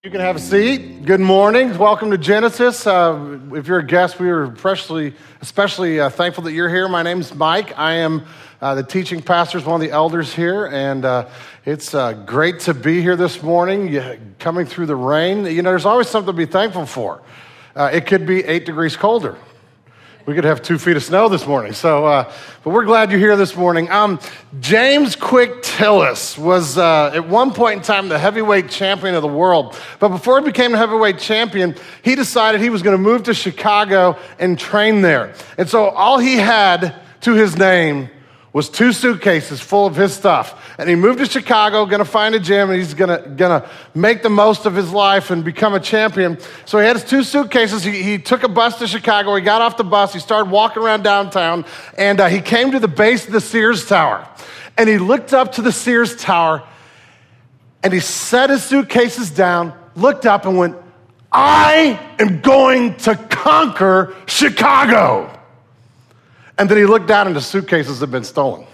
You can have a seat. Good morning. Welcome to Genesis. If you're a guest, we are especially thankful that you're here. My name's Mike. I am the teaching pastor, one of the elders here, and it's great to be here this morning, coming through the rain. You know, there's always something to be thankful for. It could be 8 degrees colder. We could have 2 feet of snow this morning. But we're glad you're here this morning. James Quick Tillis was, at one point in time, the heavyweight champion of the world. But before he became a heavyweight champion, he decided he was going to move to Chicago and train there. And so all he had to his name was 2 suitcases full of his stuff. And he moved to Chicago, going to find a gym, and he's going to make the most of his life and become a champion. So he had his 2 suitcases. He took a bus to Chicago. He got off the bus. He started walking around downtown, and he came to the base of the Sears Tower. And he looked up to the Sears Tower, and he set his suitcases down, looked up, and went, "I am going to conquer Chicago." And then he looked down and the suitcases had been stolen.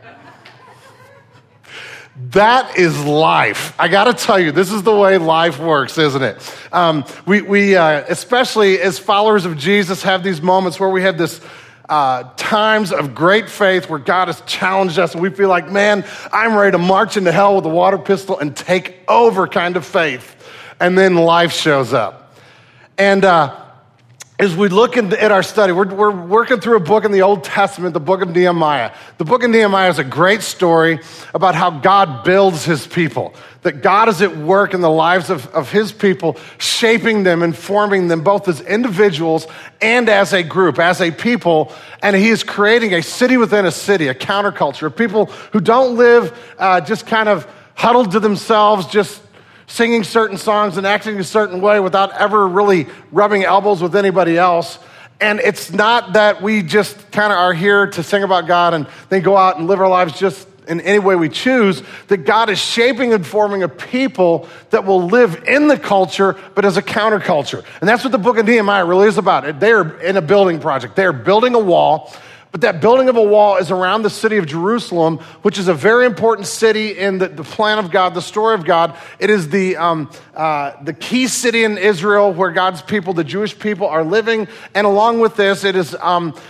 That is life. I got to tell you, this is the way life works, isn't it? We especially as followers of Jesus, have these moments where we have this times of great faith where God has challenged us and we feel like, man, I'm ready to march into hell with a water pistol and take over kind of faith. And then life shows up. And as we look at our study, we're working through a book in the Old Testament, the book of Nehemiah. The book of Nehemiah is a great story about how God builds his people, that God is at work in the lives of his people, shaping them and forming them both as individuals and as a group, as a people, and he is creating a city within a city, a counterculture of people who don't live just kind of huddled to themselves, just singing certain songs and acting a certain way without ever really rubbing elbows with anybody else. And it's not that we just kind of are here to sing about God and then go out and live our lives just in any way we choose, that God is shaping and forming a people that will live in the culture, but as a counterculture. And that's what the book of Nehemiah really is about. They're in a building project. They're building a wall. But that building of a wall is around the city of Jerusalem, which is a very important city in the plan of God, the story of God. It is the key city in Israel where God's people, the Jewish people, are living. And along with this, it is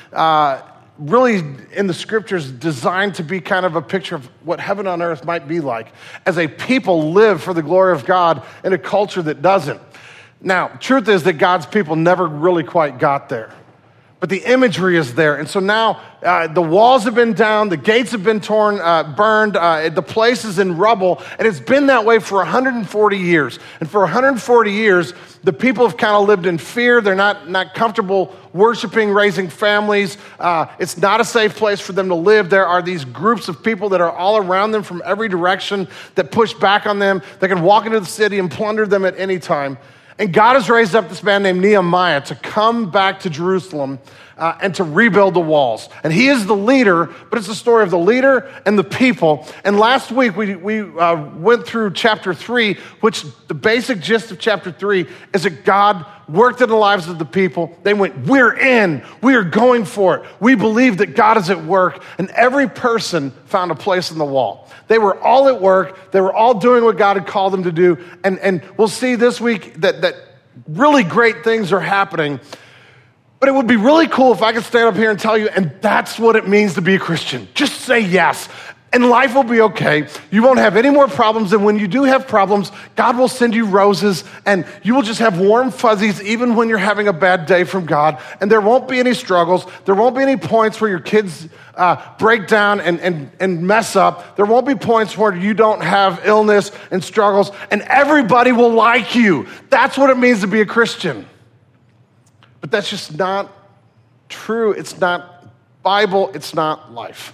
really in the scriptures designed to be kind of a picture of what heaven on earth might be like as a people live for the glory of God in a culture that doesn't. Now, truth is that God's people never really quite got there. But the imagery is there. And so now the walls have been down, the gates have been torn, burned, the place is in rubble, and it's been that way for 140 years. And for 140 years, the people have kind of lived in fear. They're not comfortable worshiping, raising families. It's not a safe place for them to live. There are these groups of people that are all around them from every direction that push back on them. They can walk into the city and plunder them at any time. And God has raised up this man named Nehemiah to come back to Jerusalem and to rebuild the walls. And he is the leader, but it's the story of the leader and the people. And last week we went through chapter 3, which the basic gist of chapter 3 is that God worked in the lives of the people. They went, we're in, we are going for it. We believe that God is at work, and every person found a place in the wall. They were all at work. They were all doing what God had called them to do. And we'll see this week that really great things are happening. But it would be really cool if I could stand up here and tell you, and that's what it means to be a Christian. Just say yes, and life will be okay. You won't have any more problems, and when you do have problems, God will send you roses, and you will just have warm fuzzies even when you're having a bad day from God, and there won't be any struggles. There won't be any points where your kids break down and mess up. There won't be points where you don't have illness and struggles, and everybody will like you. That's what it means to be a Christian. But that's just not true. It's not Bible. It's not life.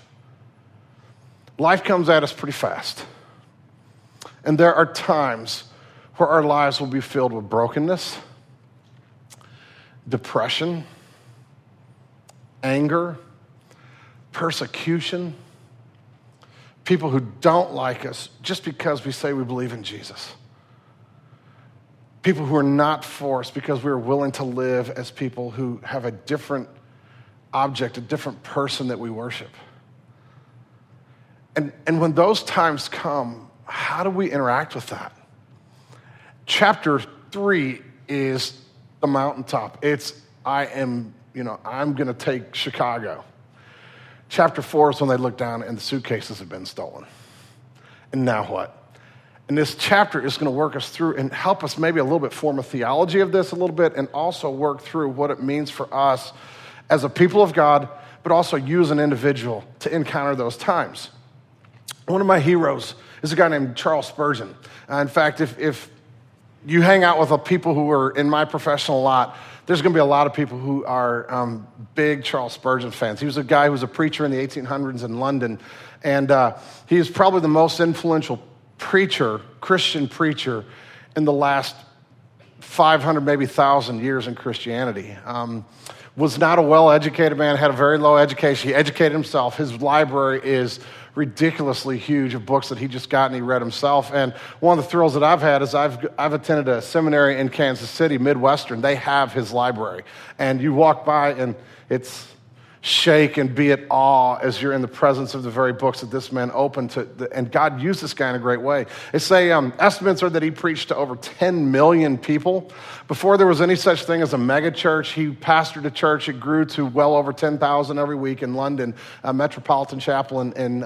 Life comes at us pretty fast. And there are times where our lives will be filled with brokenness, depression, anger, persecution, people who don't like us just because we say we believe in Jesus. People who are not for us because we are willing to live as people who have a different object, a different person that we worship. And when those times come, how do we interact with that? chapter 3 is the mountaintop. I'm going to take Chicago. Chapter 4 is when they look down and the suitcases have been stolen. And now what? And this chapter is going to work us through and help us maybe a little bit form a theology of this a little bit, and also work through what it means for us as a people of God, but also you as an individual to encounter those times. One of my heroes is a guy named Charles Spurgeon. In fact, if you hang out with the people who are in my professional lot, there's going to be a lot of people who are big Charles Spurgeon fans. He was a guy who was a preacher in the 1800s in London, and he is probably the most influential Christian preacher in the last 500, maybe 1,000 years in Christianity. Was not a well-educated man, had a very low education. He educated himself. His library is ridiculously huge of books that he just got and he read himself. And one of the thrills that I've had is I've attended a seminary in Kansas City, Midwestern. They have his library. And you walk by and it's shake and be at awe as you're in the presence of the very books that this man opened to. And God used this guy in a great way. They say estimates are that he preached to over 10 million people. Before there was any such thing as a mega church, he pastored a church. It grew to well over 10,000 every week in London, a Metropolitan Chapel right in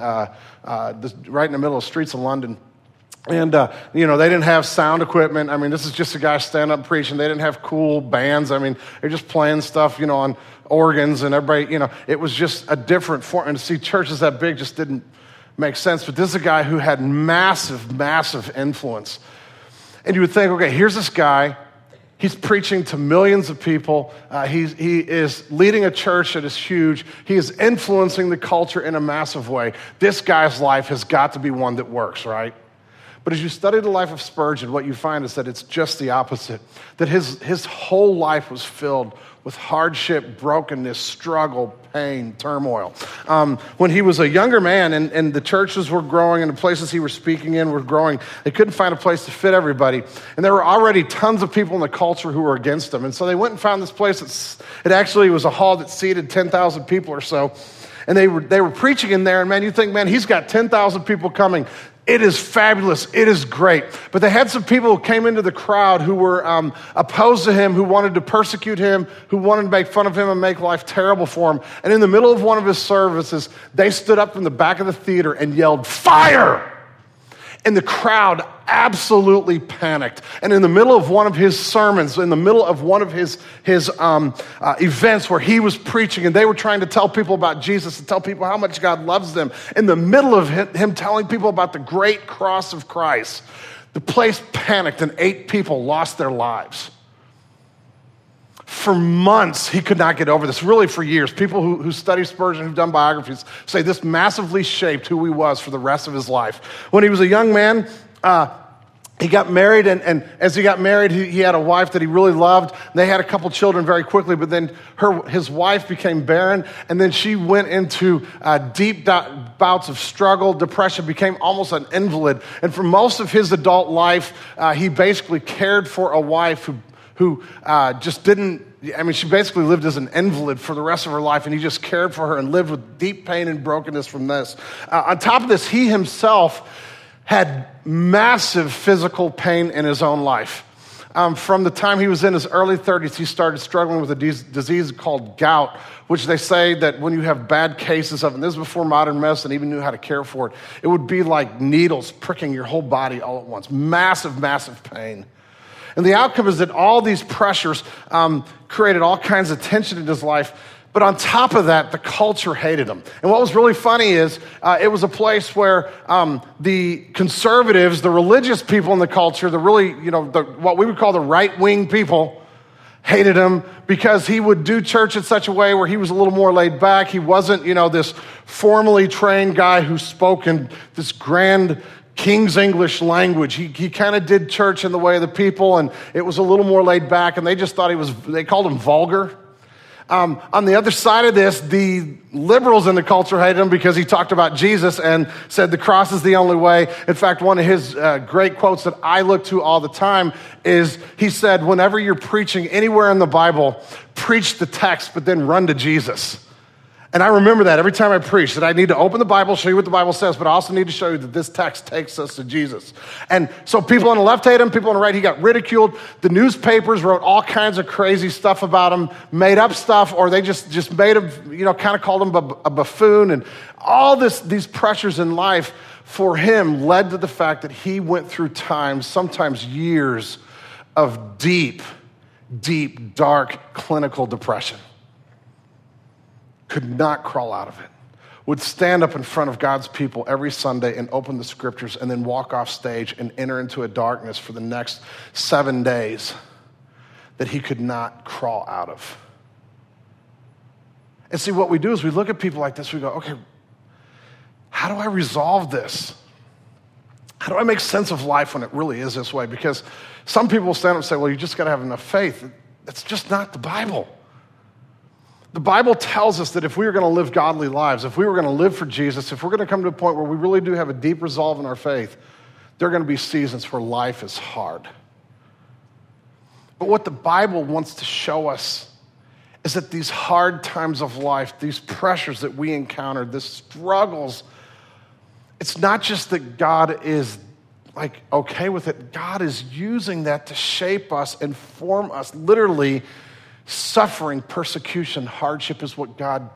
the middle of the streets of London. And, they didn't have sound equipment. I mean, this is just a guy standing up preaching. They didn't have cool bands. I mean, they're just playing stuff, on organs and everybody, it was just a different form. And to see churches that big just didn't make sense. But this is a guy who had massive, massive influence. And you would think, okay, here's this guy. He's preaching to millions of people. He is leading a church that is huge. He is influencing the culture in a massive way. This guy's life has got to be one that works, right? But as you study the life of Spurgeon, what you find is that it's just the opposite. That his whole life was filled with hardship, brokenness, struggle, pain, turmoil. When he was a younger man and the churches were growing and the places he was speaking in were growing, they couldn't find a place to fit everybody. And there were already tons of people in the culture who were against him. And so they went and found this place it actually was a hall that seated 10,000 people or so. And they were preaching in there, and man, you think, man, he's got 10,000 people coming. It is fabulous. It is great. But they had some people who came into the crowd who were opposed to him, who wanted to persecute him, who wanted to make fun of him and make life terrible for him. And in the middle of one of his services, they stood up from the back of the theater and yelled, "Fire!" And the crowd absolutely panicked. And in the middle of one of his sermons, in the middle of one of his events where he was preaching and they were trying to tell people about Jesus and tell people how much God loves them, in the middle of him telling people about the great cross of Christ, the place panicked and 8 people lost their lives. For months, he could not get over this, really for years. People who study Spurgeon, who've done biographies, say this massively shaped who he was for the rest of his life. When he was a young man, he got married, and as he got married, he had a wife that he really loved. They had a couple children very quickly, but then his wife became barren, and then she went into deep bouts of struggle, depression, became almost an invalid. And for most of his adult life, he basically cared for a wife who just didn't, she basically lived as an invalid for the rest of her life, and he just cared for her and lived with deep pain and brokenness from this. On top of this, he himself had massive physical pain in his own life. From the time he was in his early 30s, he started struggling with a disease called gout, which they say that when you have bad cases of, and this is before modern medicine even knew how to care for it, it would be like needles pricking your whole body all at once. Massive, massive pain. And the outcome is that all these pressures created all kinds of tension in his life. But on top of that, the culture hated him. And what was really funny is it was a place where the conservatives, the religious people in the culture, what we would call the right-wing people, hated him because he would do church in such a way where he was a little more laid back. He wasn't, this formally trained guy who spoke in this grand King's English language. He kind of did church in the way of the people, and it was a little more laid back, and they just thought they called him vulgar. On the other side of this, the liberals in the culture hated him because he talked about Jesus and said the cross is the only way. In fact, one of his great quotes that I look to all the time is he said, whenever you're preaching anywhere in the Bible, preach the text, but then run to Jesus. And I remember that every time I preach, that I need to open the Bible, show you what the Bible says, but I also need to show you that this text takes us to Jesus. And so people on the left hate him, people on the right, he got ridiculed. The newspapers wrote all kinds of crazy stuff about him, made up stuff, or they just made him, kind of called him a buffoon. And all these pressures in life for him led to the fact that he went through times, sometimes years, of deep, deep, dark clinical depression. Could not crawl out of it. Would stand up in front of God's people every Sunday and open the scriptures and then walk off stage and enter into a darkness for the next 7 days that he could not crawl out of. And see, what we do is we look at people like this, we go, okay, how do I resolve this? How do I make sense of life when it really is this way? Because some people will stand up and say, well, you just got to have enough faith. That's just not the Bible. The Bible tells us that if we are going to live godly lives, if we were going to live for Jesus, if we're going to come to a point where we really do have a deep resolve in our faith, there are going to be seasons where life is hard. But what the Bible wants to show us is that these hard times of life, these pressures that we encounter, these struggles, it's not just that God is okay with it. God is using that to shape us and form us. Literally, suffering, persecution, hardship is what God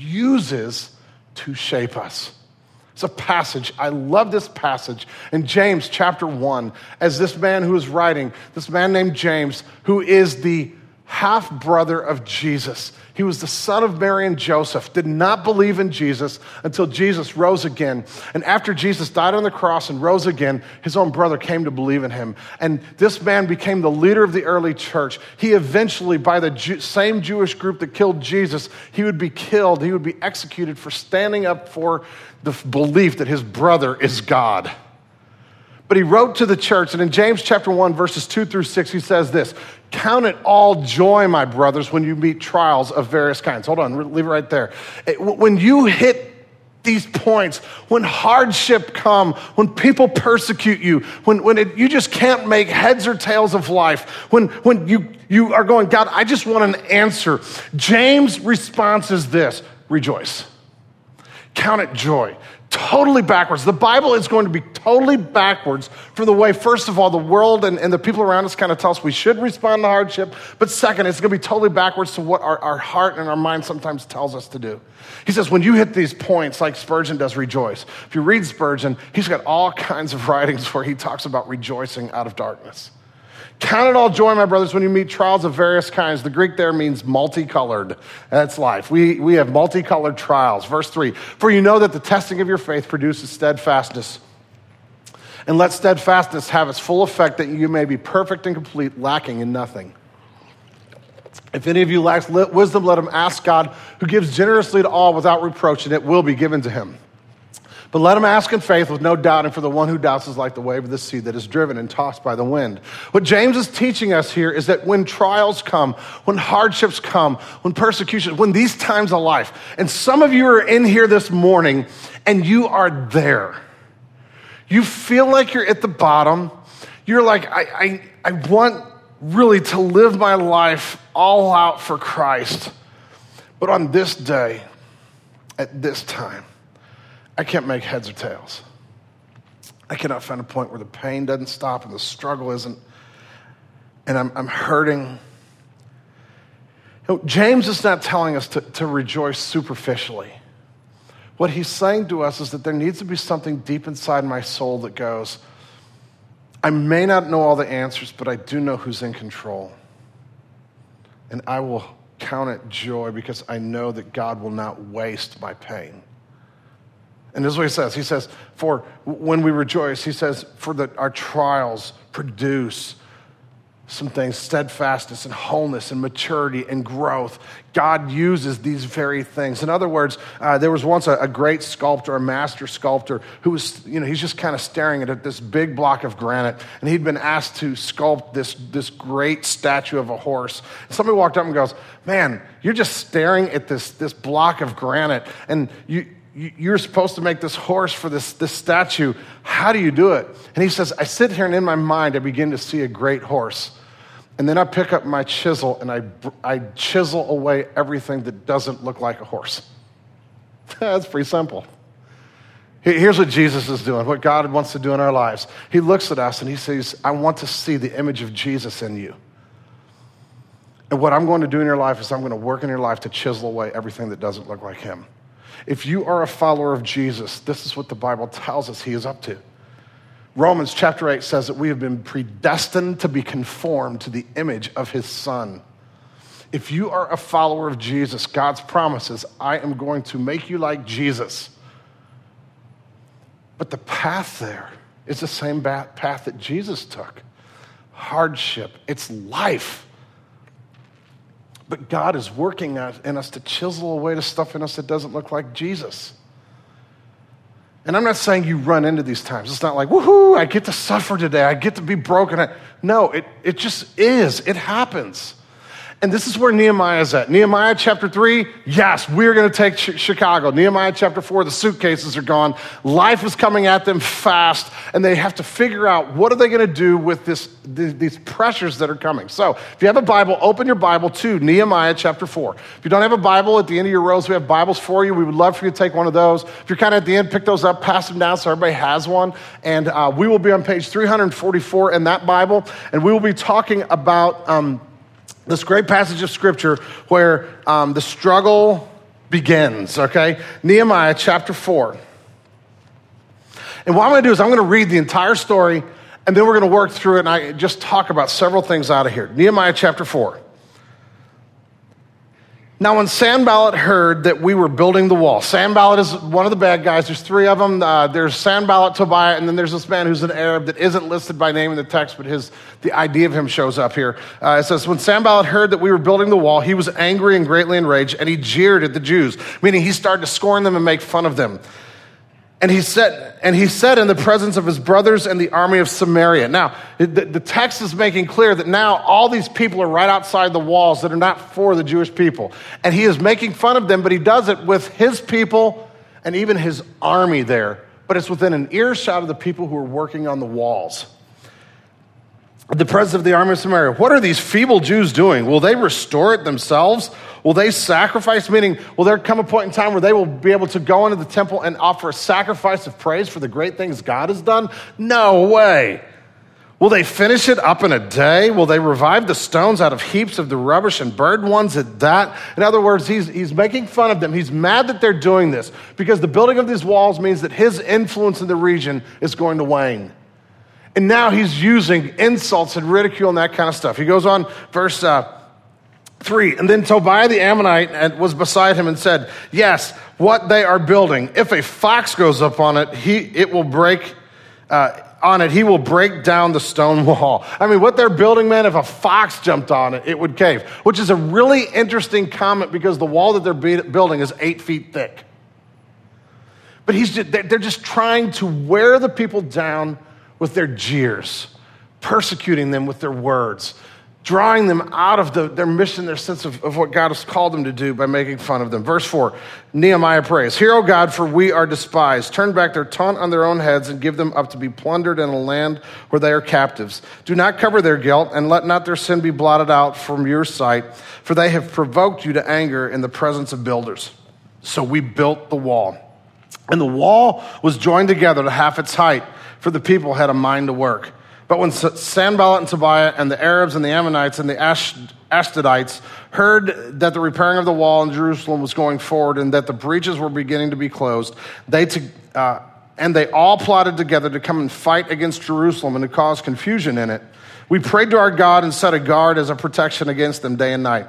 uses to shape us. It's a passage. I love this passage in James chapter 1, as this man who is writing, this man named James, who is the half-brother of Jesus. He was the son of Mary and Joseph, did not believe in Jesus until Jesus rose again. And after Jesus died on the cross and rose again, his own brother came to believe in him. And this man became the leader of the early church. He eventually, by the same Jewish group that killed Jesus, he would be killed. He would be executed for standing up for the belief that his brother is God. But he wrote to the church, and in James chapter 1, verses 2 through 6, he says this: "Count it all joy, my brothers, when you meet trials of various kinds." Hold on, leave it right there. When you hit these points, when hardship come, when people persecute you, you just can't make heads or tails of life, when you are going, God, I just want an answer. James' response is this: rejoice. Count it joy. Totally backwards. The Bible is going to be totally backwards from the way, first of all, the world and the people around us kind of tell us we should respond to hardship. But second, it's going to be totally backwards to what our heart and our mind sometimes tells us to do. He says, when you hit these points, like Spurgeon does, rejoice. If you read Spurgeon, he's got all kinds of writings where he talks about rejoicing out of darkness. Count it all joy, my brothers, when you meet trials of various kinds. The Greek there means multicolored. That's life. We have multicolored trials. Verse 3, for you know that the testing of your faith produces steadfastness. And let steadfastness have its full effect, that you may be perfect and complete, lacking in nothing. If any of you lacks wisdom, let him ask God, who gives generously to all without reproach, and it will be given to him. But let him ask in faith with no doubting, for the one who doubts is like the wave of the sea that is driven and tossed by the wind. What James is teaching us here is that when trials come, when hardships come, when persecution, when these times of life, and some of you are in here this morning and you are there. You feel like you're at the bottom. You're like, I want really to live my life all out for Christ. But on this day, at this time, I can't make heads or tails. I cannot find a point where the pain doesn't stop and the struggle isn't, and I'm hurting. James is not telling us to rejoice superficially. What he's saying to us is that there needs to be something deep inside my soul that goes, I may not know all the answers, but I do know who's in control. And I will count it joy because I know that God will not waste my pain. And this is what he says. He says, for when we rejoice, he says, for that our trials produce some things, steadfastness and wholeness and maturity and growth. God uses these very things. In other words, there was once a great sculptor, a master sculptor, who was, he's just kind of staring at this big block of granite, and he'd been asked to sculpt this great statue of a horse. And somebody walked up and goes, man, you're just staring at this block of granite, and you're supposed to make this horse for this statue. How do you do it? And he says, I sit here and in my mind, I begin to see a great horse. And then I pick up my chisel and I chisel away everything that doesn't look like a horse. That's pretty simple. Here's what Jesus is doing, what God wants to do in our lives. He looks at us and he says, I want to see the image of Jesus in you. And what I'm going to do in your life is I'm going to work in your life to chisel away everything that doesn't look like him. If you are a follower of Jesus, this is what the Bible tells us he is up to. Romans chapter 8 says that we have been predestined to be conformed to the image of his Son. If you are a follower of Jesus, God's promise is, I am going to make you like Jesus. But the path there is the same path that Jesus took. Hardship, it's life. But God is working in us to chisel away the stuff in us that doesn't look like Jesus. And I'm not saying you run into these times. It's not like, woohoo, I get to suffer today. I get to be broken. No, it just is. It happens. And this is where Nehemiah is at. Nehemiah chapter 3, yes, we're going to take Chicago. Nehemiah chapter 4, the suitcases are gone. Life is coming at them fast, and they have to figure out what are they going to do with these pressures that are coming. So if you have a Bible, open your Bible to Nehemiah chapter 4. If you don't have a Bible, at the end of your rows, we have Bibles for you. We would love for you to take one of those. If you're kind of at the end, pick those up, pass them down so everybody has one. And we will be on page 344 in that Bible, and we will be talking about this great passage of Scripture where the struggle begins, okay? Nehemiah chapter 4. And what I'm going to do is I'm going to read the entire story, and then we're going to work through it, and I just talk about several things out of here. Nehemiah chapter 4. Now, when Sanballat heard that we were building the wall, Sanballat is one of the bad guys. There's three of them. There's Sanballat, Tobiah, and then there's this man who's an Arab that isn't listed by name in the text, but the idea of him shows up here. It says, when Sanballat heard that we were building the wall, he was angry and greatly enraged, and he jeered at the Jews, meaning he started to scorn them and make fun of them. And he said in the presence of his brothers and the army of Samaria. Now, the text is making clear that now all these people are right outside the walls that are not for the Jewish people. And he is making fun of them, but he does it with his people and even his army there. But it's within an earshot of the people who are working on the walls. The president of the army of Samaria, what are these feeble Jews doing? Will they restore it themselves? Will they sacrifice? Meaning, will there come a point in time where they will be able to go into the temple and offer a sacrifice of praise for the great things God has done? No way. Will they finish it up in a day? Will they revive the stones out of heaps of the rubbish and burn ones at that? In other words, he's making fun of them. He's mad that they're doing this because the building of these walls means that his influence in the region is going to wane. And now he's using insults and ridicule and that kind of stuff. He goes on, verse 3, and then Tobiah the Ammonite was beside him and said, yes, what they are building, if a fox goes up on it, he will break down the stone wall. I mean, what they're building, man, if a fox jumped on it, it would cave, which is a really interesting comment because the wall that they're building is 8 feet thick. But they're just trying to wear the people down with their jeers, persecuting them with their words, drawing them out of their mission, their sense of what God has called them to do by making fun of them. Verse 4, Nehemiah prays, hear, O God, for we are despised. Turn back their taunt on their own heads and give them up to be plundered in a land where they are captives. Do not cover their guilt and let not their sin be blotted out from your sight, for they have provoked you to anger in the presence of builders. So we built the wall. And the wall was joined together to half its height, for the people had a mind to work. But when Sanballat and Tobiah and the Arabs and the Ammonites and the Ashdodites heard that the repairing of the wall in Jerusalem was going forward and that the breaches were beginning to be closed, they all plotted together to come and fight against Jerusalem and to cause confusion in it. We prayed to our God and set a guard as a protection against them day and night.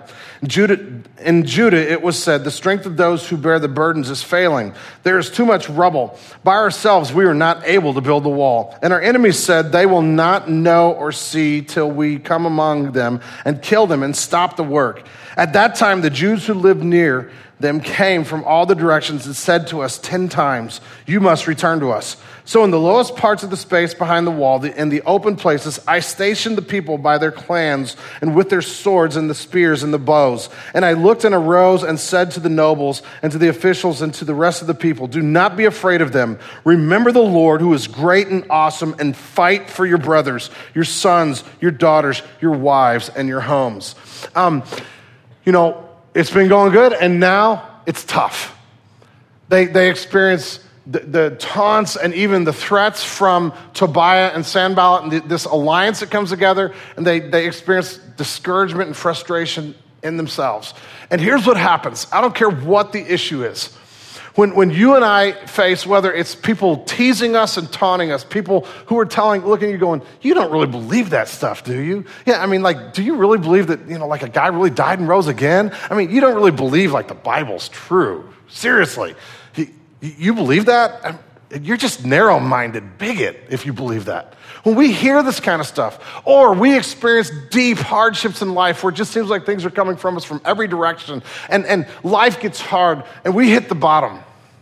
In Judah, it was said, the strength of those who bear the burdens is failing. There is too much rubble. By ourselves, we are not able to build the wall. And our enemies said, they will not know or see till we come among them and kill them and stop the work. At that time, the Jews who lived near them came from all the directions and said to us 10 times, you must return to us. So in the lowest parts of the space behind the wall, in the open places, I stationed the people by their clans and with their swords and the spears and the bows. And I looked and arose and said to the nobles and to the officials and to the rest of the people, do not be afraid of them. Remember the Lord who is great and awesome, and fight for your brothers, your sons, your daughters, your wives, and your homes. It's been going good, and now it's tough. They experience the taunts and even the threats from Tobiah and Sanballat and this alliance that comes together, and they experience discouragement and frustration in themselves. And here's what happens. I don't care what the issue is. When you and I face, whether it's people teasing us and taunting us, people who are looking at you going, you don't really believe that stuff, do you? Yeah, I mean, like, do you really believe that, like a guy really died and rose again? I mean, you don't really believe like the Bible's true. Seriously. You believe that? You're just narrow-minded bigot if you believe that. When we hear this kind of stuff, or we experience deep hardships in life where it just seems like things are coming from us from every direction, and life gets hard, and we hit the bottom,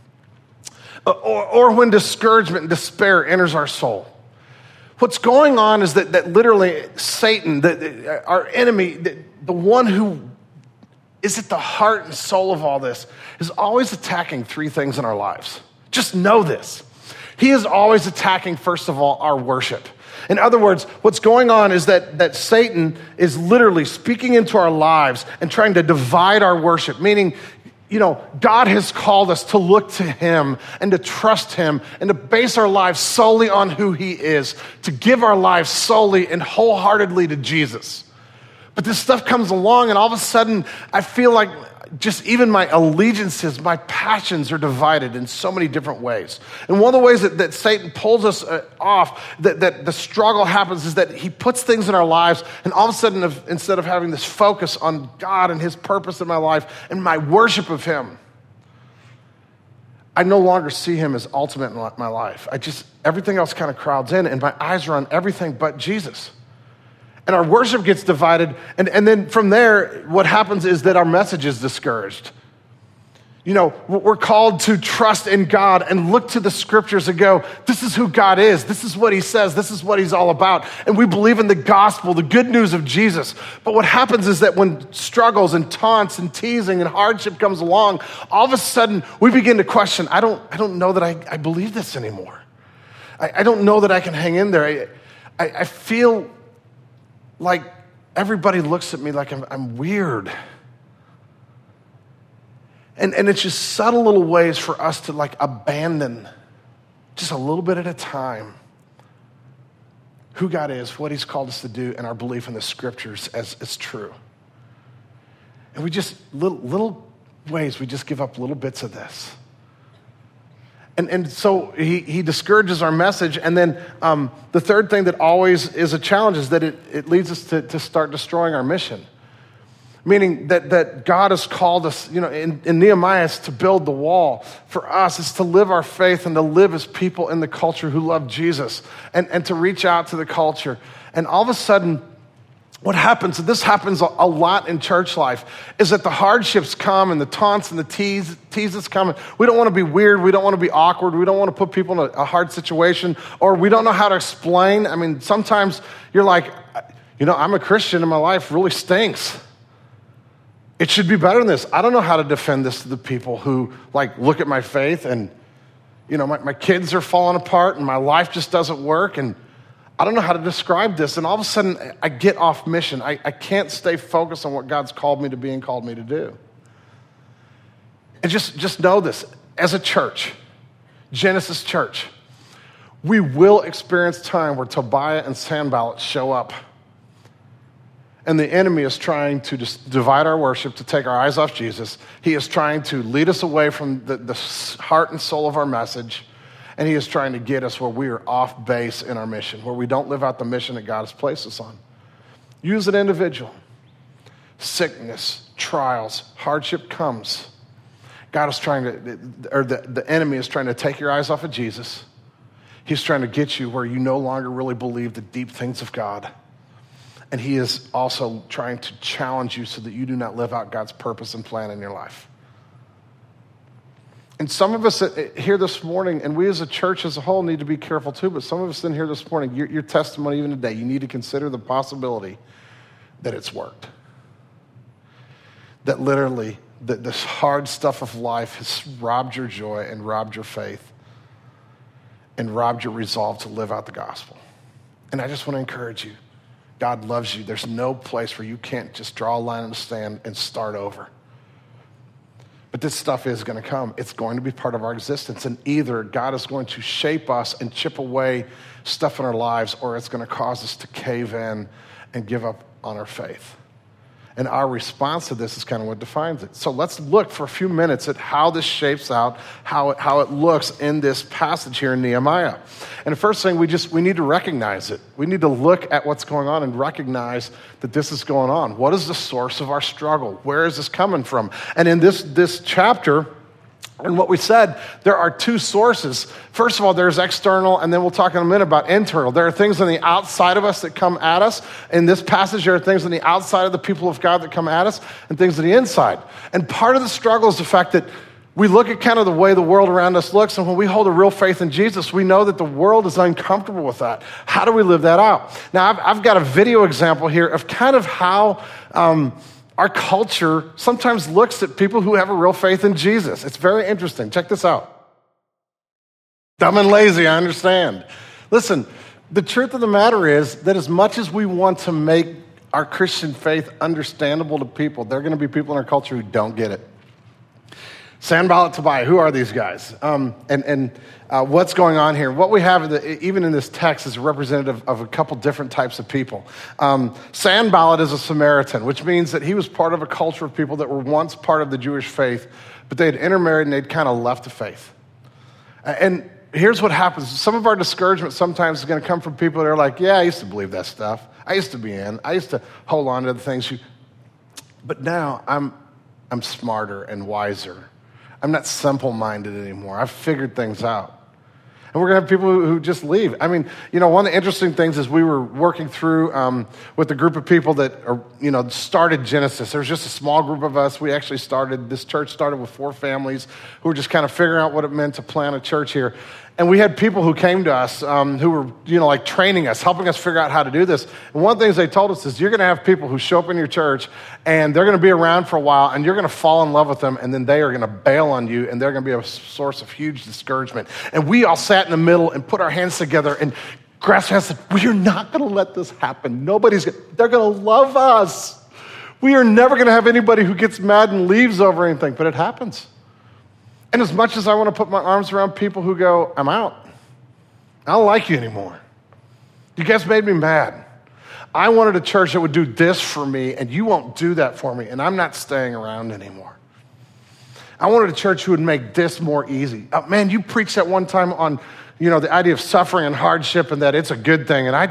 or when discouragement and despair enters our soul, what's going on is that literally Satan, our enemy, the one who is at the heart and soul of all this, is always attacking three things in our lives. Just know this. He is always attacking, first of all, our worship. In other words, what's going on is that Satan is literally speaking into our lives and trying to divide our worship, meaning, God has called us to look to him and to trust him and to base our lives solely on who he is, to give our lives solely and wholeheartedly to Jesus. But this stuff comes along, and all of a sudden, I feel like just even my allegiances, my passions are divided in so many different ways. And one of the ways that Satan pulls us off, that the struggle happens, is that he puts things in our lives, and all of a sudden, instead of having this focus on God and his purpose in my life and my worship of him, I no longer see him as ultimate in my life. Everything else kind of crowds in, and my eyes are on everything but Jesus. And our worship gets divided, and then from there, what happens is that our message is discouraged. We're called to trust in God and look to the scriptures and go, this is who God is, this is what he says, this is what he's all about. And we believe in the gospel, the good news of Jesus. But what happens is that when struggles and taunts and teasing and hardship comes along, all of a sudden, we begin to question, I don't know that I believe this anymore. I don't know that I can hang in there. I feel like everybody looks at me like I'm weird. And it's just subtle little ways for us to abandon just a little bit at a time who God is, what he's called us to do, and our belief in the scriptures as true. And we just, little ways, we just give up little bits of this. And so he discourages our message. And then the third thing that always is a challenge is that it leads us to start destroying our mission. Meaning that God has called us, in Nehemiah, it's to build the wall. For us, it's to live our faith and to live as people in the culture who love Jesus and to reach out to the culture. And all of a sudden, what happens, and this happens a lot in church life, is that the hardships come and the taunts and the teases come. We don't want to be weird. We don't want to be awkward. We don't want to put people in a hard situation, or we don't know how to explain. I mean, sometimes you're like, I'm a Christian and my life really stinks. It should be better than this. I don't know how to defend this to the people who look at my faith and, my kids are falling apart and my life just doesn't work, and I don't know how to describe this. And all of a sudden, I get off mission. I can't stay focused on what God's called me to be and called me to do. And just know this. As a church, Genesis Church, we will experience time where Tobiah and Sanballat show up. And the enemy is trying to just divide our worship, to take our eyes off Jesus. He is trying to lead us away from the heart and soul of our message. And he is trying to get us where we are off base in our mission, where we don't live out the mission that God has placed us on. You as an individual, sickness, trials, hardship comes. God is trying to, or the enemy is trying to take your eyes off of Jesus. He's trying to get you where you no longer really believe the deep things of God. And he is also trying to challenge you so that you do not live out God's purpose and plan in your life. And some of us here this morning, and we as a church as a whole need to be careful too, but some of us in here this morning, your testimony even today, you need to consider the possibility that it's worked. That literally, this hard stuff of life has robbed your joy and robbed your faith and robbed your resolve to live out the gospel. And I just want to encourage you. God loves you. There's no place where you can't just draw a line in the sand and start over. But this stuff is going to come. It's going to be part of our existence. And either God is going to shape us and chip away stuff in our lives, or it's going to cause us to cave in and give up on our faith. And our response to this is kind of what defines it. So let's look for a few minutes at how this shapes out, how it looks in this passage here in Nehemiah. And the first thing, we need to recognize it. We need to look at what's going on and recognize that this is going on. What is the source of our struggle? Where is this coming from? And in this chapter, and what we said, there are two sources. First of all, there's external, and then we'll talk in a minute about internal. There are things on the outside of us that come at us. In this passage, there are things on the outside of the people of God that come at us, and things on the inside. And part of the struggle is the fact that we look at kind of the way the world around us looks, and when we hold a real faith in Jesus, we know that the world is uncomfortable with that. How do we live that out? Now, I've got a video example here of kind of how our culture sometimes looks at people who have a real faith in Jesus. It's very interesting. Check this out. Dumb and lazy, I understand. Listen, the truth of the matter is that as much as we want to make our Christian faith understandable to people, there are going to be people in our culture who don't get it. Sanballat, Tobiah, who are these guys? What's going on here? What we have, even in this text, is representative of a couple different types of people. Sanballat is a Samaritan, which means that he was part of a culture of people that were once part of the Jewish faith, but they had intermarried and they'd kind of left the faith. And here's what happens. Some of our discouragement sometimes is going to come from people that are like, yeah, I used to believe that stuff. I used to be in. I used to hold on to the things. But now I'm smarter and wiser. I'm not simple-minded anymore. I've figured things out. And we're going to have people who just leave. I mean, one of the interesting things is we were working through with a group of people that started Genesis. There was just a small group of us. This church started with 4 families who were just kind of figuring out what it meant to plant a church here. And we had people who came to us who were, training us, helping us figure out how to do this. And one of the things they told us is you're going to have people who show up in your church and they're going to be around for a while and you're going to fall in love with them and then they are going to bail on you and they're going to be a source of huge discouragement. And we all sat in the middle and put our hands together and grasped hands and said, we are not going to let this happen. They're going to love us. We are never going to have anybody who gets mad and leaves over anything, but it happens. And as much as I want to put my arms around people who go, I'm out. I don't like you anymore. You guys made me mad. I wanted a church that would do this for me, and you won't do that for me, and I'm not staying around anymore. I wanted a church who would make this more easy. Man, you preached that one time on, the idea of suffering and hardship and that it's a good thing, and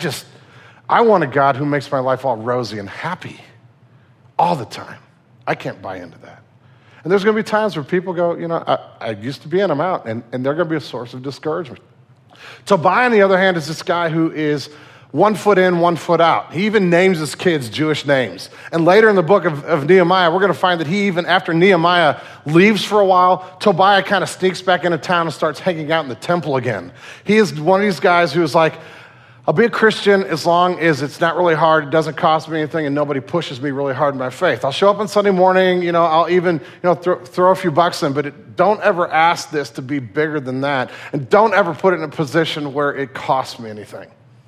I want a God who makes my life all rosy and happy all the time. I can't buy into that. And there's going to be times where people go, I used to be in, I'm out, and they're going to be a source of discouragement. Tobiah, on the other hand, is this guy who is 1 foot in, 1 foot out. He even names his kids Jewish names. And later in the book of Nehemiah, we're going to find that he even, after Nehemiah leaves for a while, Tobiah kind of sneaks back into town and starts hanging out in the temple again. He is one of these guys who is like, I'll be a Christian as long as it's not really hard, it doesn't cost me anything, and nobody pushes me really hard in my faith. I'll show up on Sunday morning, I'll even throw a few bucks in, but don't ever ask this to be bigger than that, and don't ever put it in a position where it costs me anything.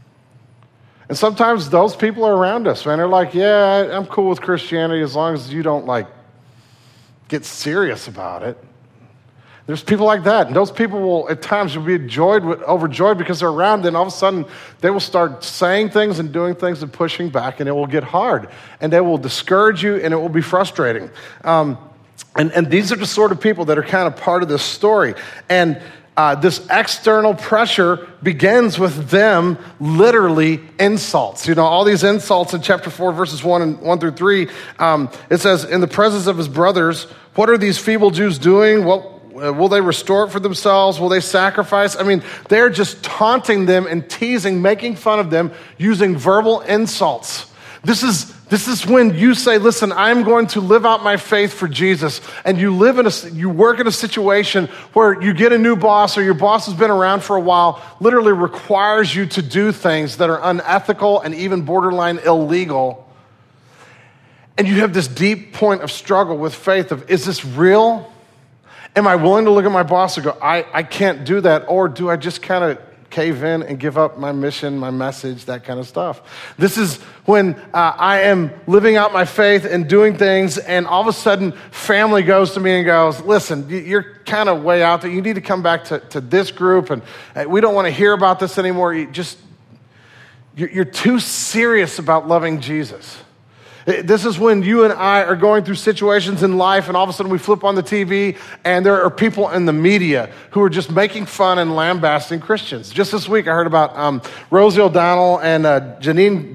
And sometimes those people are around us, man. They're like, yeah, I'm cool with Christianity as long as you don't, get serious about it. There's people like that, and those people will, at times, you'll be overjoyed because they're around, then all of a sudden, they will start saying things and doing things and pushing back, and it will get hard, and they will discourage you, and it will be frustrating. And these are the sort of people that are kind of part of this story, and this external pressure begins with them literally insults. All these insults in chapter 4, verses 1 through 3, it says, in the presence of his brothers, what are these feeble Jews doing? Will they restore it for themselves? Will they sacrifice? I mean, they're just taunting them and teasing, making fun of them, using verbal insults. This is when you say, listen, I'm going to live out my faith for Jesus. And you work in a situation where you get a new boss or your boss has been around for a while, literally requires you to do things that are unethical and even borderline illegal. And you have this deep point of struggle with faith of, is this real? Am I willing to look at my boss and go, I can't do that? Or do I just kind of cave in and give up my mission, my message, that kind of stuff. This is when I am living out my faith and doing things, and all of a sudden, family goes to me and goes, listen, you're kind of way out there. You need to come back to this group, and we don't want to hear about this anymore. You're too serious about loving Jesus. This is when you and I are going through situations in life, and all of a sudden we flip on the TV, and there are people in the media who are just making fun and lambasting Christians. Just this week, I heard about Rosie O'Donnell and Janine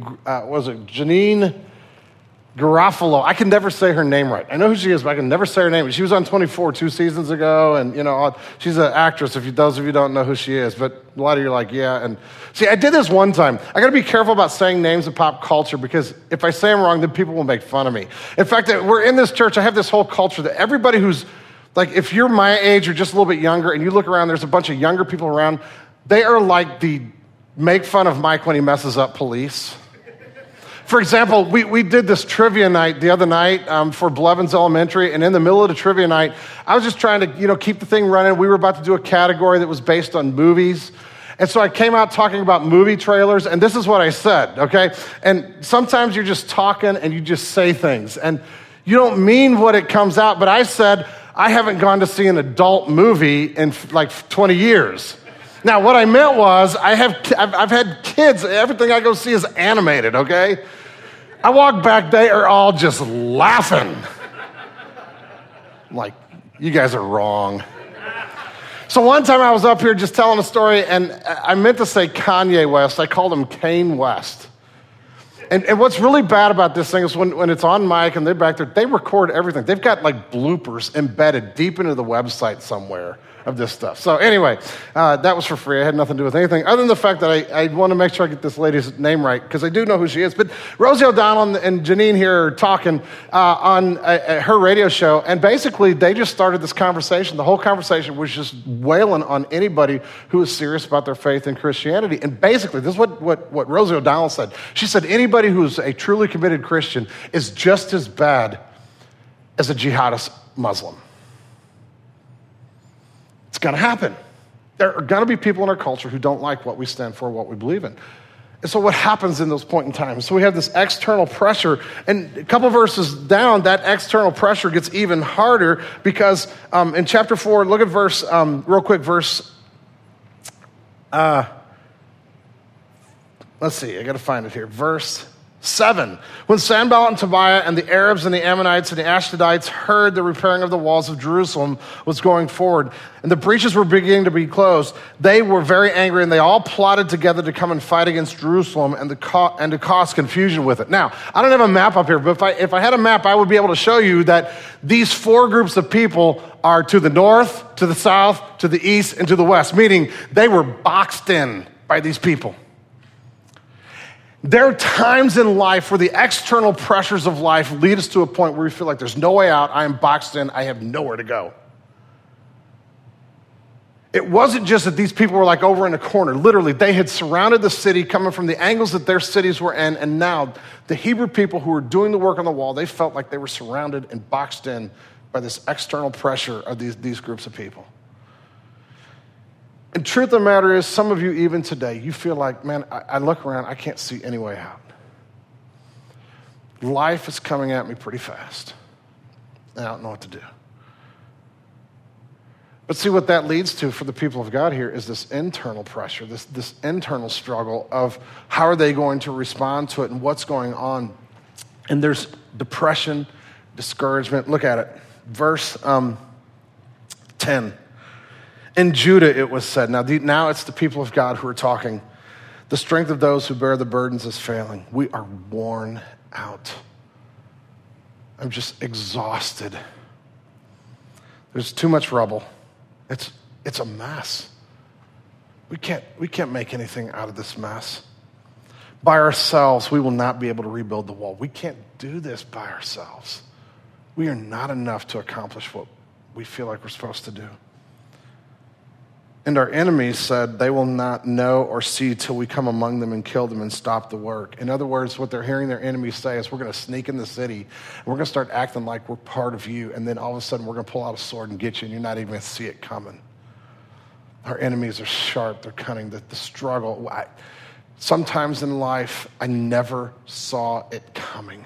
Garofalo. I can never say her name right. I know who she is, but I can never say her name. She was on 24 2 seasons ago, and she's an actress. Those of you don't know who she is, but a lot of you are like, yeah. And see, I did this one time. I got to be careful about saying names in pop culture because if I say them wrong, then people will make fun of me. In fact, we're in this church. I have this whole culture that everybody who's like, if you're my age or just a little bit younger, and you look around, there's a bunch of younger people around. They are like the make fun of Mike when he messes up police. For example, we did this trivia night the other night for Blevins Elementary, and in the middle of the trivia night, I was just trying to keep the thing running. We were about to do a category that was based on movies, and so I came out talking about movie trailers, and this is what I said, okay? And sometimes you're just talking and you just say things, and you don't mean what it comes out, but I said, I haven't gone to see an adult movie in like 20 years. Now, what I meant was I've had kids. Everything I go see is animated, okay? I walk back, they are all just laughing. I'm like, you guys are wrong. So one time I was up here just telling a story, and I meant to say Kanye West. I called him Kane West. And what's really bad about this thing is when it's on mic and they're back there, they record everything. They've got like bloopers embedded deep into the website somewhere of this stuff. So anyway, that was for free. I had nothing to do with anything other than the fact that I want to make sure I get this lady's name right because I do know who she is. But Rosie O'Donnell and Janine here are talking on her radio show, and basically they just started this conversation. The whole conversation was just wailing on anybody who is serious about their faith in Christianity. And basically, this is what Rosie O'Donnell said. She said anybody who's a truly committed Christian is just as bad as a jihadist Muslim. It's going to happen. There are going to be people in our culture who don't like what we stand for, what we believe in. And so what happens in those point in time? So we have this external pressure, and a couple verses down, that external pressure gets even harder because in chapter 4, look at verse, let's see, I got to find it here. Verse 7. When Sanballat and Tobiah and the Arabs and the Ammonites and the Ashdodites heard the repairing of the walls of Jerusalem was going forward and the breaches were beginning to be closed, they were very angry and they all plotted together to come and fight against Jerusalem and to cause confusion with it. Now, I don't have a map up here, but if I had a map, I would be able to show you that these four groups of people are to the north, to the south, to the east, and to the west, meaning they were boxed in by these people. There are times in life where the external pressures of life lead us to a point where we feel like there's no way out, I am boxed in, I have nowhere to go. It wasn't just that these people were like over in a corner. Literally, they had surrounded the city coming from the angles that their cities were in, and now the Hebrew people who were doing the work on the wall, they felt like they were surrounded and boxed in by this external pressure of these groups of people. And truth of the matter is, some of you even today, you feel like, man, I look around, I can't see any way out. Life is coming at me pretty fast, and I don't know what to do. But see, what that leads to for the people of God here is this internal pressure, this internal struggle of how are they going to respond to it and what's going on. And there's depression, discouragement. Look at it. Verse 10. In Judah, it was said, now it's the people of God who are talking. The strength of those who bear the burdens is failing. We are worn out. I'm just exhausted. There's too much rubble. It's a mess. We can't make anything out of this mess. By ourselves, we will not be able to rebuild the wall. We can't do this by ourselves. We are not enough to accomplish what we feel like we're supposed to do. And our enemies said they will not know or see till we come among them and kill them and stop the work. In other words, what they're hearing their enemies say is we're going to sneak in the city and we're going to start acting like we're part of you. And then all of a sudden we're going to pull out a sword and get you and you're not even going to see it coming. Our enemies are sharp, they're cunning, the struggle. Sometimes in life, I never saw it coming.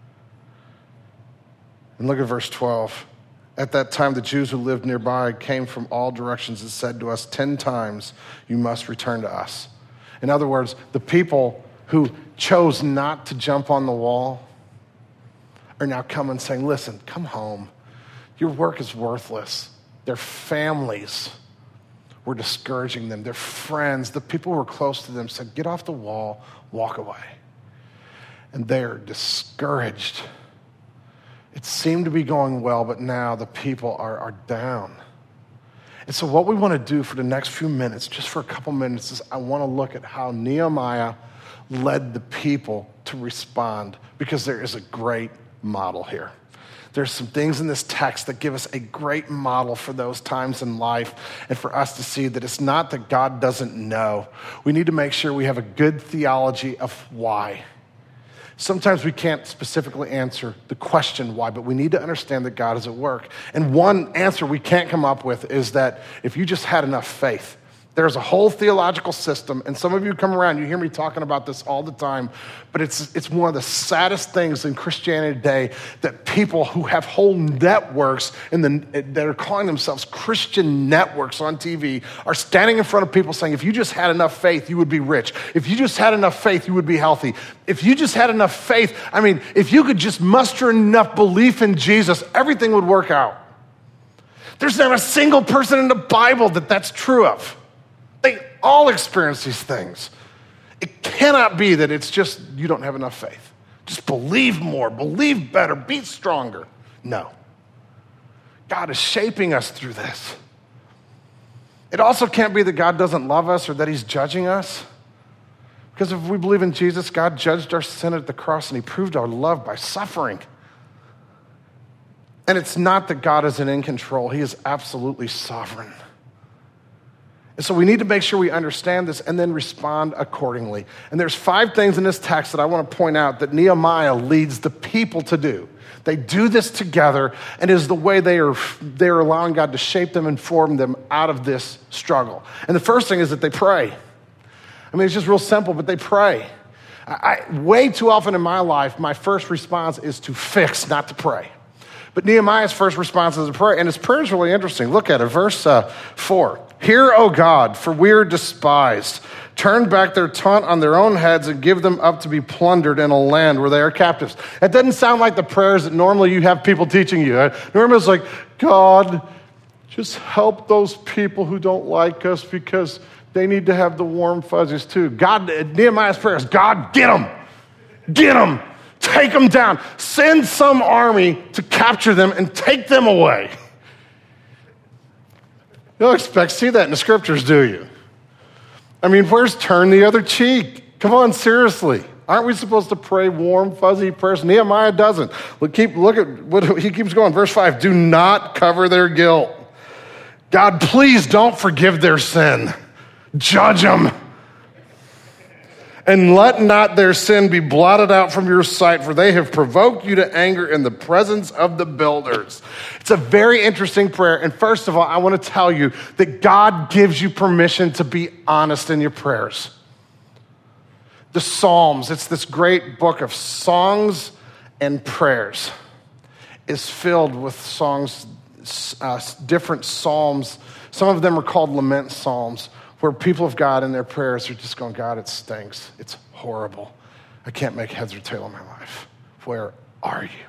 And look at verse 12. At that time, the Jews who lived nearby came from all directions and said to us, 10 times you must return to us. In other words, the people who chose not to jump on the wall are now coming saying, listen, come home. Your work is worthless. Their families were discouraging them. Their friends, the people who were close to them said, get off the wall, walk away. And they're discouraged. It seemed to be going well, but now the people are down. And so what we want to do for the next few minutes, just for a couple minutes, is I want to look at how Nehemiah led the people to respond, because there is a great model here. There's some things in this text that give us a great model for those times in life and for us to see that it's not that God doesn't know. We need to make sure we have a good theology of why. Sometimes we can't specifically answer the question why, but we need to understand that God is at work. And one answer we can't come up with is that if you just had enough faith. There's a whole theological system, and some of you come around, you hear me talking about this all the time, but it's one of the saddest things in Christianity today that people who have whole networks that are calling themselves Christian networks on TV are standing in front of people saying, if you just had enough faith, you would be rich. If you just had enough faith, you would be healthy. If you just had enough faith, if you could just muster enough belief in Jesus, everything would work out. There's not a single person in the Bible that's true of. They all experience these things. It cannot be that it's just you don't have enough faith. Just believe more, believe better, be stronger. No. God is shaping us through this. It also can't be that God doesn't love us or that he's judging us. Because if we believe in Jesus, God judged our sin at the cross and he proved our love by suffering. And it's not that God isn't in control. He is absolutely sovereign. And so we need to make sure we understand this and then respond accordingly. And there's 5 things in this text that I want to point out that Nehemiah leads the people to do. They do this together, and is the way they're allowing God to shape them and form them out of this struggle. And the first thing is that they pray. It's just real simple, but they pray. Way too often in my life, my first response is to fix, not to pray. But Nehemiah's first response is to pray, and his prayer is really interesting. Look at it, verse 4. Hear, O God, for we are despised. Turn back their taunt on their own heads and give them up to be plundered in a land where they are captives. It doesn't sound like the prayers that normally you have people teaching you. Normally it's like, God, just help those people who don't like us because they need to have the warm fuzzies too. God, Nehemiah's prayer is, God, get them. Get them. Take them down. Send some army to capture them and take them away. You don't expect to see that in the scriptures, do you? Where's turn the other cheek? Come on, seriously. Aren't we supposed to pray warm, fuzzy prayers? Nehemiah doesn't. Look at what he keeps going. Verse 5, do not cover their guilt. God, please don't forgive their sin. Judge them. And let not their sin be blotted out from your sight, for they have provoked you to anger in the presence of the builders. It's a very interesting prayer. And first of all, I want to tell you that God gives you permission to be honest in your prayers. The Psalms, it's this great book of songs and prayers, is filled with songs, different psalms. Some of them are called lament psalms, where people of God in their prayers are just going, God, it stinks. It's horrible. I can't make heads or tail of my life. Where are you?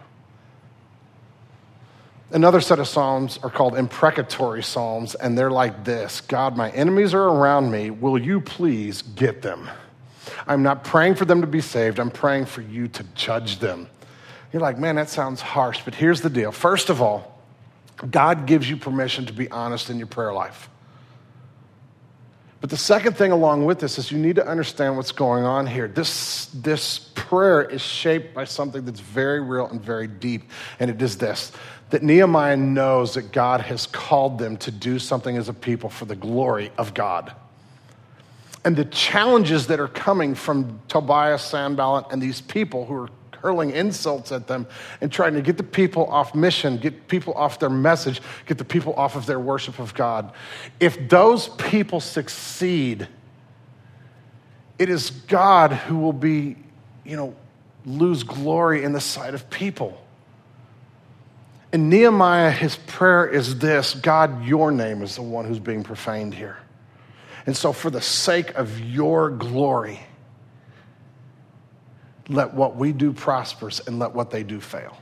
Another set of psalms are called imprecatory psalms, and they're like this. God, my enemies are around me. Will you please get them? I'm not praying for them to be saved. I'm praying for you to judge them. You're like, man, that sounds harsh. But here's the deal. First of all, God gives you permission to be honest in your prayer life. But the second thing along with this is you need to understand what's going on here. This prayer is shaped by something that's very real and very deep. And it is this, that Nehemiah knows that God has called them to do something as a people for the glory of God. And the challenges that are coming from Tobiah, Sanballat, and these people who are hurling insults at them and trying to get the people off mission, get people off their message, get the people off of their worship of God. If those people succeed, it is God who will be, lose glory in the sight of people. And Nehemiah, his prayer is this: God, your name is the one who's being profaned here. And so for the sake of your glory, let what we do prosper and let what they do fail.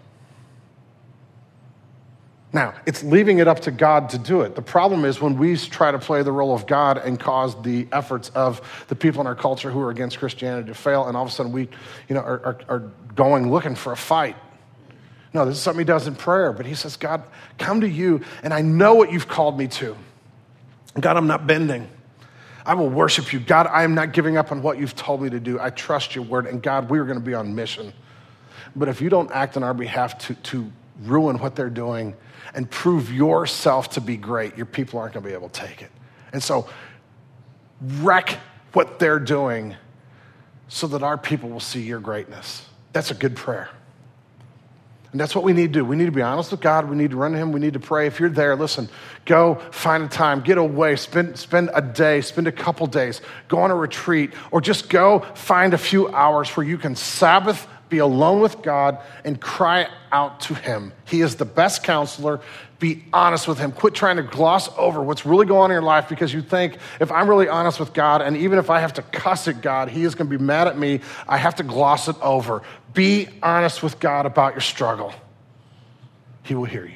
Now, it's leaving it up to God to do it. The problem is when we try to play the role of God and cause the efforts of the people in our culture who are against Christianity to fail, and all of a sudden we are going looking for a fight. No, this is something he does in prayer, but he says, God, come to you, and I know what you've called me to. God, I'm not bending. I will worship you. God, I am not giving up on what you've told me to do. I trust your word, and God, we are going to be on mission. But if you don't act on our behalf to ruin what they're doing and prove yourself to be great, your people aren't going to be able to take it. And so wreck what they're doing so that our people will see your greatness. That's a good prayer. And that's what we need to do. We need to be honest with God. We need to run to him. We need to pray. If you're there, listen, go find a time, get away, spend a day, spend a couple days, go on a retreat, or just go find a few hours where you can Sabbath, be alone with God, and cry out to him. He is the best counselor. Be honest with him. Quit trying to gloss over what's really going on in your life because you think, if I'm really honest with God, and even if I have to cuss at God, he is going to be mad at me, I have to gloss it over. Be honest with God about your struggle. He will hear you.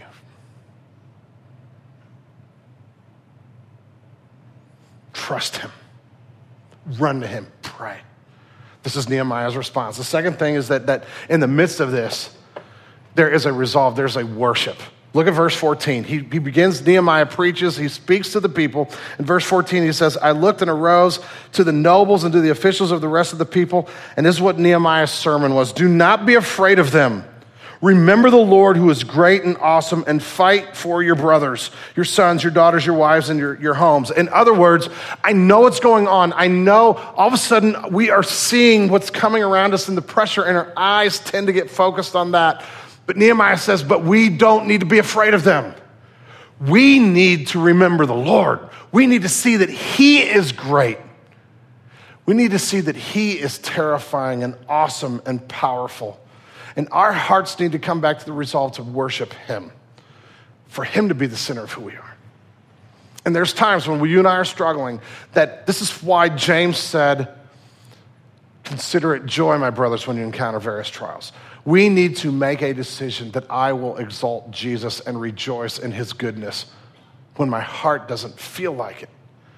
Trust him. Run to him. Pray. This is Nehemiah's response. The second thing is that in the midst of this, there is a resolve, there's a worship. Look at verse 14. He begins, Nehemiah preaches, he speaks to the people. In verse 14, he says, I looked and arose to the nobles and to the officials of the rest of the people. And this is what Nehemiah's sermon was. Do not be afraid of them. Remember the Lord who is great and awesome, and fight for your brothers, your sons, your daughters, your wives, and your homes. In other words, I know what's going on. I know all of a sudden we are seeing what's coming around us, and the pressure, and our eyes tend to get focused on that. But Nehemiah says, but we don't need to be afraid of them. We need to remember the Lord. We need to see that he is great. We need to see that he is terrifying and awesome and powerful. And our hearts need to come back to the resolve to worship him, for him to be the center of who we are. And there's times when you and I are struggling that this is why James said, consider it joy, my brothers, when you encounter various trials. We need to make a decision that I will exalt Jesus and rejoice in his goodness when my heart doesn't feel like it.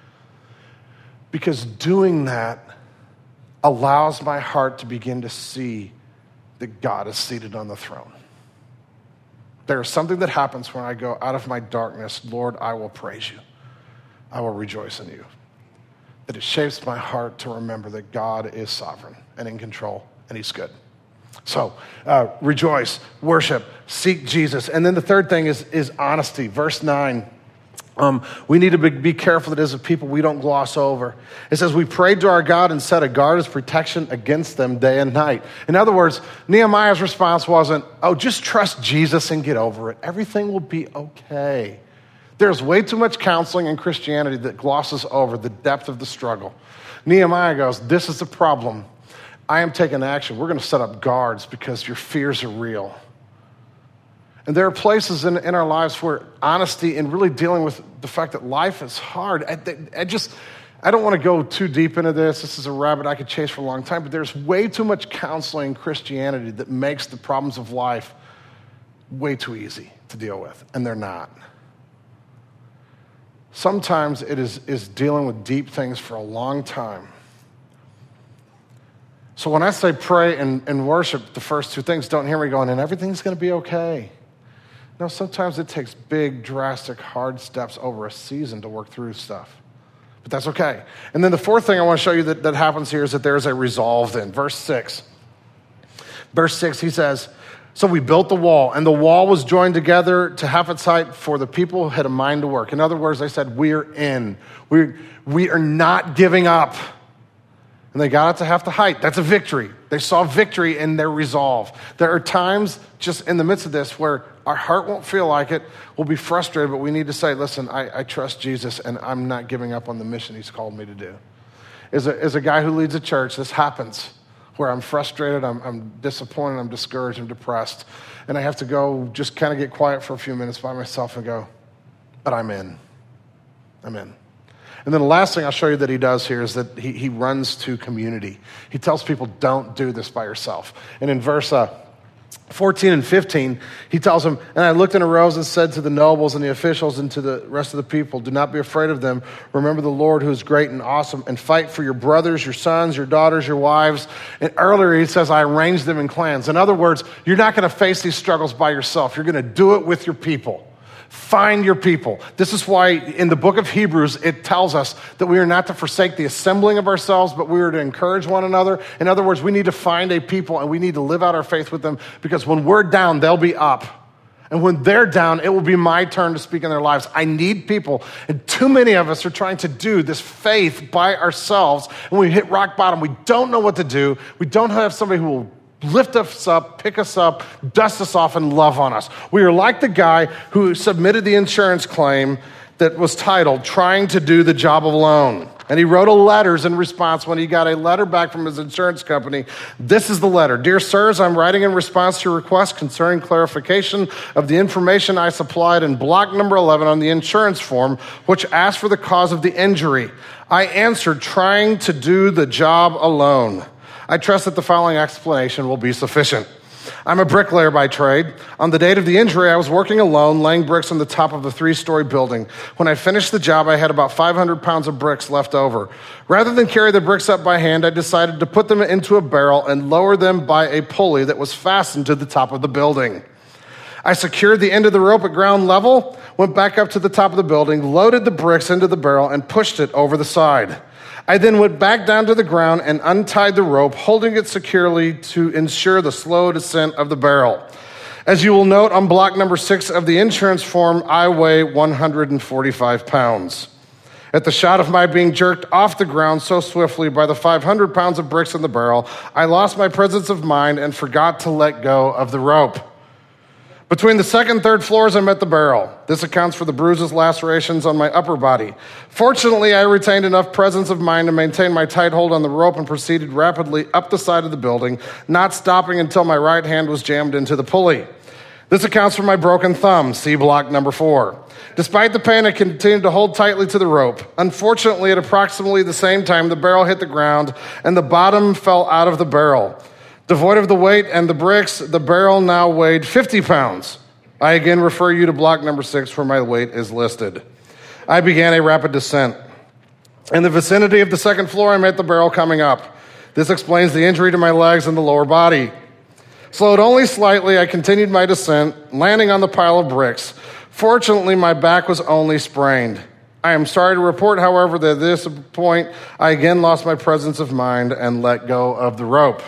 Because doing that allows my heart to begin to see that God is seated on the throne. There is something that happens when I go out of my darkness. Lord, I will praise you. I will rejoice in you. That it shapes my heart to remember that God is sovereign and in control, and he's good. So rejoice, worship, seek Jesus. And then the third thing is honesty. Verse 9. We need to be careful that as a people we don't gloss over. It says, we prayed to our God and set a guard as protection against them day and night. In other words, Nehemiah's response wasn't, just trust Jesus and get over it. Everything will be okay. There's way too much counseling in Christianity that glosses over the depth of the struggle. Nehemiah goes, this is the problem. I am taking action. We're going to set up guards because your fears are real. And there are places in our lives where honesty and really dealing with the fact that life is hard. I don't want to go too deep into this. This is a rabbit I could chase for a long time, but there's way too much counseling in Christianity that makes the problems of life way too easy to deal with, and they're not. Sometimes it is dealing with deep things for a long time. So when I say pray and worship, the first two things, don't hear me going, and everything's going to be okay. No, sometimes it takes big, drastic, hard steps over a season to work through stuff. But that's okay. And then the fourth thing I want to show you that happens here is that there is a resolve then. Verse 6. Verse 6, he says, so we built the wall, and the wall was joined together to half its height, for the people had a mind to work. In other words, they said, we're in. We are not giving up. and they got it to half the height. That's a victory. They saw victory in their resolve. There are times just in the midst of this where our heart won't feel like it. We'll be frustrated, but we need to say, listen, I trust Jesus, and I'm not giving up on the mission he's called me to do. As a guy who leads a church, this happens where I'm frustrated, I'm disappointed, I'm discouraged, I'm depressed, and I have to go just kind of get quiet for a few minutes by myself and go, but I'm in. I'm in. And then the last thing I'll show you that he does here is that he runs to community. He tells people, don't do this by yourself. And in verse 14 and 15, he tells them, and I looked and arose and said to the nobles and the officials and to the rest of the people, do not be afraid of them. Remember the Lord who is great and awesome, and fight for your brothers, your sons, your daughters, your wives. And earlier he says, I arranged them in clans. In other words, you're not going to face these struggles by yourself. You're going to do it with your people. Find your people. This is why in the book of Hebrews, it tells us that we are not to forsake the assembling of ourselves, but we are to encourage one another. In other words, we need to find a people and we need to live out our faith with them, because when we're down, they'll be up. And when they're down, it will be my turn to speak in their lives. I need people. And too many of us are trying to do this faith by ourselves. And we hit rock bottom. We don't know what to do. We don't have somebody who will lift us up, pick us up, dust us off, and love on us. We are like the guy who submitted the insurance claim that was titled, Trying to Do the Job Alone. And he wrote letters in response when he got a letter back from his insurance company. This is the letter. Dear sirs, I'm writing in response to your request concerning clarification of the information I supplied in block number 11 on the insurance form, which asked for the cause of the injury. I answered, trying to do the job alone. I trust that the following explanation will be sufficient. I'm a bricklayer by trade. On the date of the injury, I was working alone, laying bricks on the top of a 3-story building. When I finished the job, I had about 500 pounds of bricks left over. Rather than carry the bricks up by hand, I decided to put them into a barrel and lower them by a pulley that was fastened to the top of the building. I secured the end of the rope at ground level, went back up to the top of the building, loaded the bricks into the barrel, and pushed it over the side. I then went back down to the ground and untied the rope, holding it securely to ensure the slow descent of the barrel. As you will note on block number 6 of the insurance form, I weigh 145 pounds. At the shot of my being jerked off the ground so swiftly by the 500 pounds of bricks in the barrel, I lost my presence of mind and forgot to let go of the rope. Between the second and third floors, I met the barrel. This accounts for the bruises, lacerations on my upper body. Fortunately, I retained enough presence of mind to maintain my tight hold on the rope and proceeded rapidly up the side of the building, not stopping until my right hand was jammed into the pulley. This accounts for my broken thumb, see block number 4. Despite the pain, I continued to hold tightly to the rope. Unfortunately, at approximately the same time, the barrel hit the ground and the bottom fell out of the barrel. Devoid of the weight and the bricks, the barrel now weighed 50 pounds. I again refer you to block number 6 where my weight is listed. I began a rapid descent. In the vicinity of the second floor, I met the barrel coming up. This explains the injury to my legs and the lower body. Slowed only slightly, I continued my descent, landing on the pile of bricks. Fortunately, my back was only sprained. I am sorry to report, however, that at this point, I again lost my presence of mind and let go of the rope.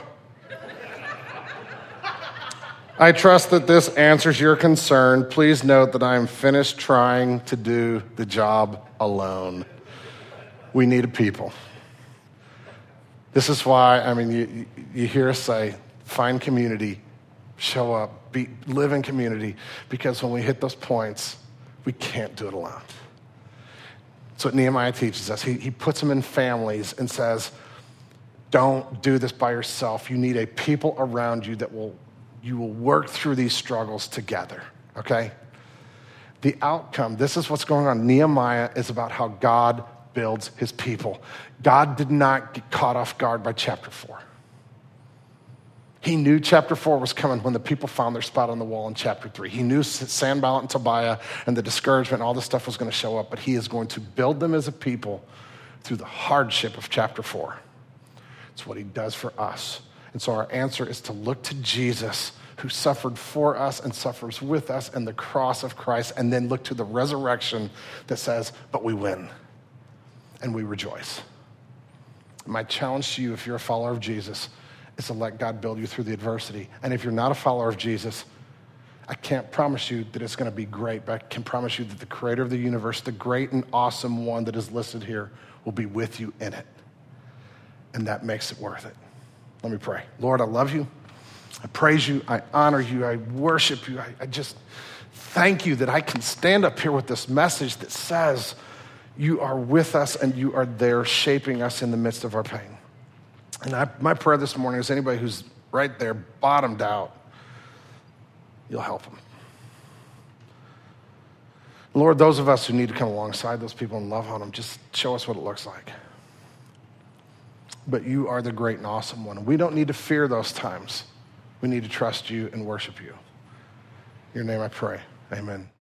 I trust that this answers your concern. Please note that I am finished trying to do the job alone. We need a people. This is why, you hear us say, find community, show up, live in community, because when we hit those points, we can't do it alone. That's what Nehemiah teaches us. He puts them in families and says, don't do this by yourself. You need a people around you that you will work through these struggles together, okay? The outcome, this is what's going on. Nehemiah is about how God builds his people. God did not get caught off guard by chapter 4. He knew chapter 4 was coming when the people found their spot on the wall in chapter 3. He knew Sanballat and Tobiah and the discouragement, all this stuff was going to show up, but he is going to build them as a people through the hardship of chapter 4. It's what he does for us. And so our answer is to look to Jesus, who suffered for us and suffers with us, and the cross of Christ, and then look to the resurrection that says, but we win and we rejoice. My challenge to you, if you're a follower of Jesus, is to let God build you through the adversity. And if you're not a follower of Jesus, I can't promise you that it's going to be great, but I can promise you that the creator of the universe, the great and awesome one that is listed here, will be with you in it. and that makes it worth it. Let me pray. Lord, I love you. I praise you. I honor you. I worship you. I just thank you that I can stand up here with this message that says you are with us and you are there shaping us in the midst of our pain. And my prayer this morning is anybody who's right there, bottomed out, you'll help them. Lord, those of us who need to come alongside those people and love on them, just show us what it looks like. But you are the great and awesome one. We don't need to fear those times. We need to trust you and worship you. In your name I pray. Amen.